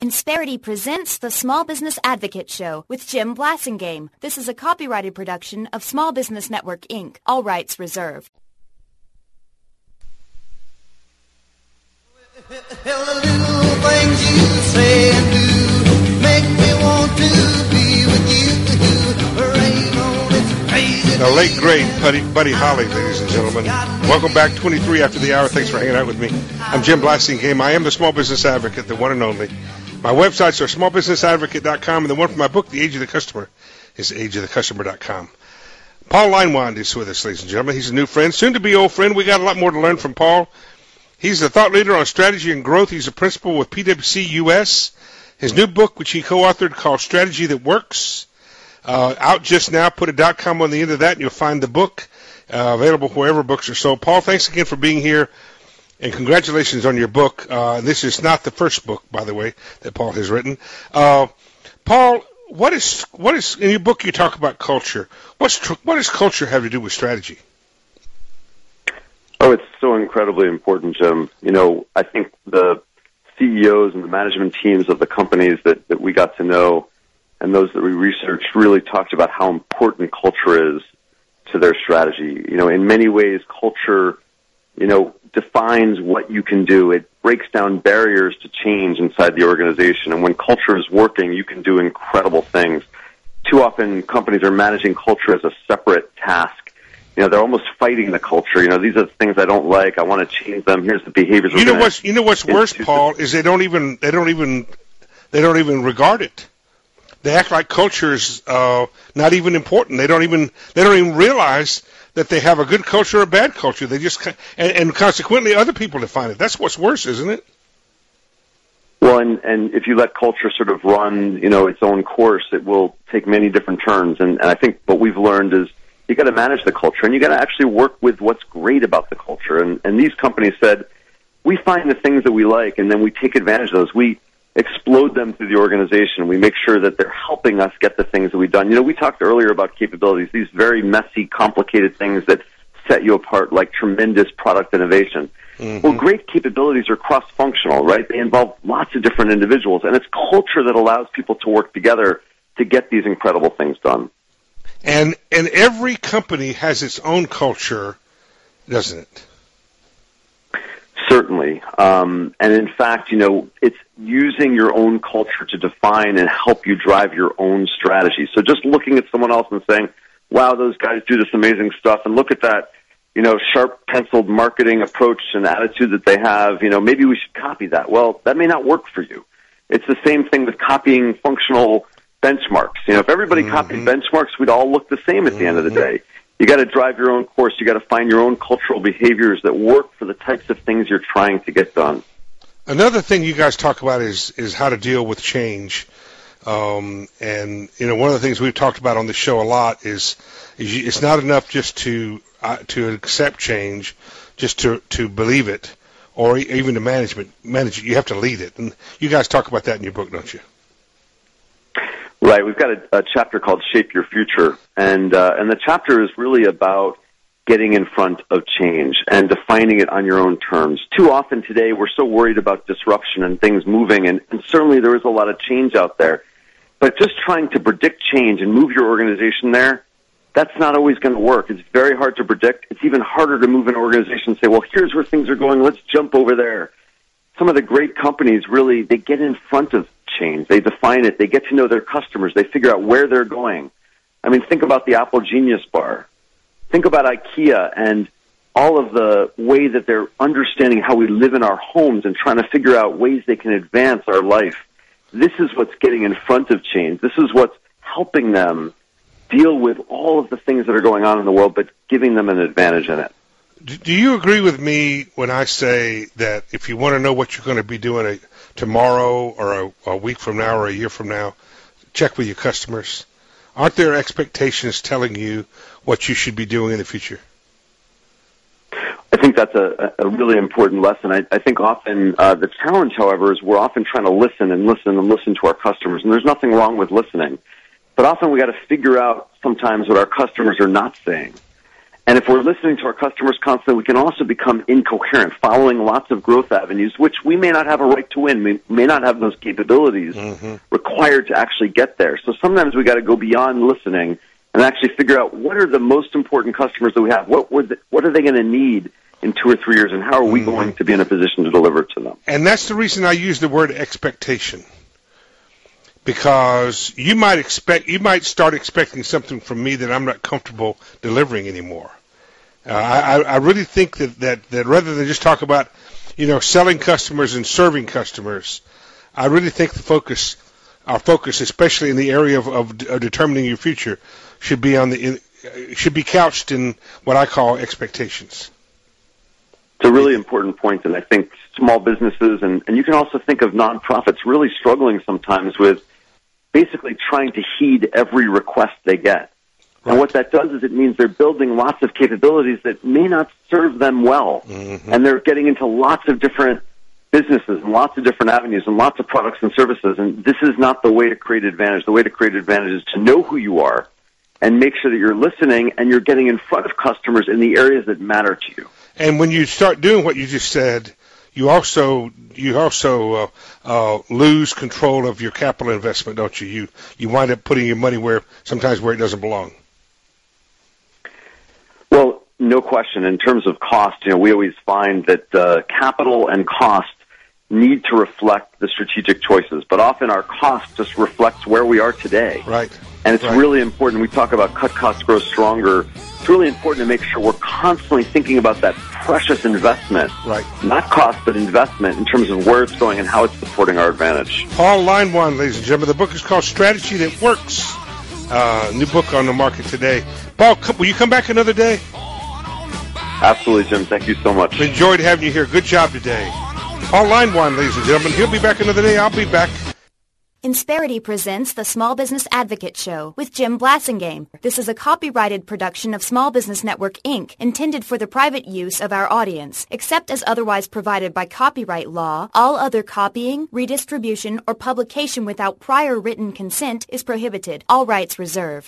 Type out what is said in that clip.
Insperity presents the Small Business Advocate Show with Jim Blasingame. This is a copyrighted production of Small Business Network, Inc. All rights reserved. Well, the little things you say and do make me want to be with you. Rain on this crazy. The late, great Buddy Holly, ladies and gentlemen. Welcome back, 23 after the hour. Thanks for hanging out with me. I'm Jim Blasingame. I am the Small Business Advocate, the one and only. My websites are smallbusinessadvocate.com, and the one for my book, The Age of the Customer, is ageofthecustomer.com. Paul Leinwand is with us, ladies and gentlemen. He's a new friend, soon-to-be old friend. We got a lot more to learn from Paul. He's the thought leader on strategy and growth. He's a principal with PwC US. His new book, which he co-authored, called Strategy That Works, out just now. Put a .com on the end of that, and you'll find the book available wherever books are sold. Paul, thanks again for being here, and congratulations on your book. This is not the first book, by the way, that Paul has written. Paul, what is in your book? You talk about culture. What does culture have to do with strategy? Oh, it's so incredibly important, Jim. You know, I think the CEOs and the management teams of the companies that we got to know and those that we researched really talked about how important culture is to their strategy. You know, in many ways, culture, defines what you can do. It breaks down barriers to change inside the organization. And when culture is working, you can do incredible things. Too often, companies are managing culture as a separate task. They're almost fighting the culture. These are the things I don't like. I want to change them. Here's the behaviors. You know what's worse, Paul, is they don't even regard it. They act like culture is not even important. They don't even realize that they have a good culture or a bad culture. They just and consequently other people define it. That's what's worse, isn't it? Well, and if you let culture sort of run, its own course, it will take many different turns. And I think what we've learned is you got to manage the culture, and you got to actually work with what's great about the culture. And these companies said, we find the things that we like, and then we take advantage of those. We explode them through the organization. We make sure that they're helping us get the things that we've done. We talked earlier about capabilities, these very messy, complicated things that set you apart, like tremendous product innovation. Mm-hmm. Well, great capabilities are cross-functional, right? They involve lots of different individuals, and it's culture that allows people to work together to get these incredible things done. And every company has its own culture, doesn't it? Certainly. And in fact, it's using your own culture to define and help you drive your own strategy. So just looking at someone else and saying, wow, those guys do this amazing stuff, and look at that, sharp penciled marketing approach and attitude that they have, maybe we should copy that. Well, that may not work for you. It's the same thing with copying functional benchmarks. If everybody copied benchmarks, we'd all look the same at the end of the day. You got to drive your own course. You got to find your own cultural behaviors that work for the types of things you're trying to get done. Another thing you guys talk about is how to deal with change. And one of the things we've talked about on the show a lot is it's not enough just to accept change, just to believe it, or even to manage it. You have to lead it. And you guys talk about that in your book, don't you? Right. We've got a chapter called Shape Your Future, and the chapter is really about getting in front of change and defining it on your own terms. Too often today, we're so worried about disruption and things moving, and certainly there is a lot of change out there. But just trying to predict change and move your organization there, that's not always going to work. It's very hard to predict. It's even harder to move an organization and say, well, here's where things are going. Let's jump over there. Some of the great companies really, they get in front of change. They define it. They get to know their customers. They figure out where they're going. I mean, think about the Apple Genius Bar. Think about IKEA and all of the way that they're understanding how we live in our homes and trying to figure out ways they can advance our life. This is what's getting in front of change. This is what's helping them deal with all of the things that are going on in the world, but giving them an advantage in it. Do you agree with me when I say that if you want to know what you're going to be doing tomorrow or a week from now or a year from now, check with your customers? Aren't there expectations telling you what you should be doing in the future? I think that's a really important lesson. I think often the challenge, however, is we're often trying to listen to our customers, and there's nothing wrong with listening. But often we got to figure out sometimes what our customers are not saying. And if we're listening to our customers constantly, we can also become incoherent, following lots of growth avenues, which we may not have a right to win. We may not have those capabilities required to actually get there. So sometimes we got to go beyond listening and actually figure out what are the most important customers that we have. What are they going to need in 2 or 3 years, and how are we going to be in a position to deliver to them? And that's the reason I use the word expectation. Because you might start expecting something from me that I'm not comfortable delivering anymore. I really think that rather than just talk about, selling customers and serving customers, I really think our focus, especially in the area of determining your future, should be couched in what I call expectations. It's a really important point, and I think small businesses and you can also think of nonprofits really struggling sometimes with basically trying to heed every request they get. Right. And what that does is it means they're building lots of capabilities that may not serve them well. And they're getting into lots of different businesses and lots of different avenues and lots of products and services. And this is not the way to create advantage. The way to create advantage is to know who you are and make sure that you're listening and you're getting in front of customers in the areas that matter to you. And when you start doing what you just said, you also lose control of your capital investment, don't you? You wind up putting your money sometimes where it doesn't belong. Well, no question. In terms of cost, we always find that capital and cost need to reflect the strategic choices, but often our cost just reflects where we are today. Right. And it's really important. We talk about cut costs, grow stronger. It's really important to make sure we're constantly thinking about that precious investment. Right. Not cost, but investment in terms of where it's going and how it's supporting our advantage. Paul Leinwand, ladies and gentlemen. The book is called Strategy That Works. New book on the market today. Paul, will you come back another day? Absolutely, Jim. Thank you so much. Enjoyed having you here. Good job today. Paul Leinwand, ladies and gentlemen. He'll be back another day. I'll be back. Insperity presents the Small Business Advocate Show with Jim Blassingame. This is a copyrighted production of Small Business Network, Inc., intended for the private use of our audience. Except as otherwise provided by copyright law, all other copying, redistribution, or publication without prior written consent is prohibited. All rights reserved.